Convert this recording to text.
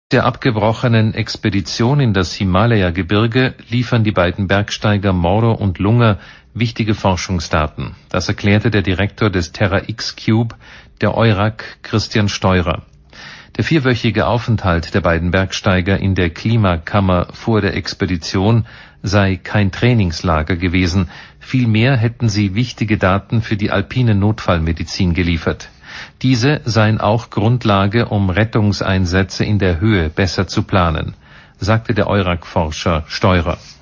Der abgebrochenen Expedition in das Himalaya-Gebirge liefern die beiden Bergsteiger Maurer und Lunger wichtige Forschungsdaten. Das erklärte der Direktor des Terra X-Cube, der EURAC, Christian Steurer. Der 4-wöchige Aufenthalt der beiden Bergsteiger in der Klimakammer vor der Expedition sei kein Trainingslager gewesen. Vielmehr hätten sie wichtige Daten für die alpine Notfallmedizin geliefert. Diese seien auch Grundlage, um Rettungseinsätze in der Höhe besser zu planen, sagte der EURAC-Forscher Steurer.